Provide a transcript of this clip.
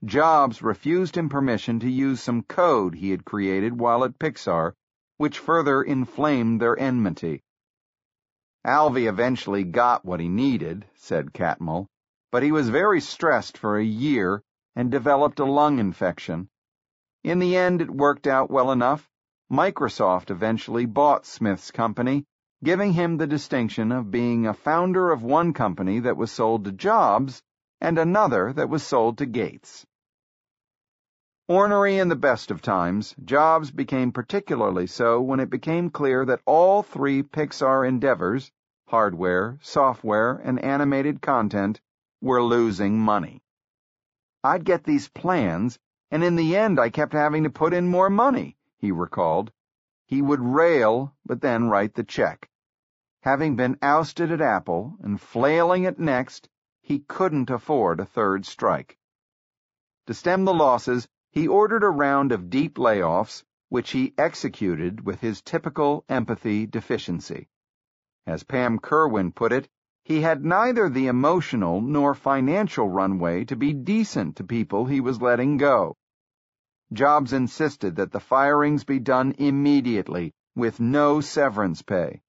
Jobs refused him permission to use some code he had created while at Pixar, which further inflamed their enmity. "Alvy eventually got what he needed," said Catmull, "but he was very stressed for a year and developed a lung infection. In the end, it worked out well enough. Microsoft eventually bought Smith's company, giving him the distinction of being a founder of one company that was sold to Jobs and another that was sold to Gates." Ornery in the best of times, Jobs became particularly so when it became clear that all three Pixar endeavors, hardware, software, and animated content, were losing money. "I'd get these plans, and in the end I kept having to put in more money," he recalled. He would rail, but then write the check. Having been ousted at Apple and flailing at Next, he couldn't afford a third strike. To stem the losses, he ordered a round of deep layoffs, which he executed with his typical empathy deficiency. As Pam Kerwin put it, he had neither the emotional nor financial runway to be decent to people he was letting go. Jobs insisted that the firings be done immediately, with no severance pay.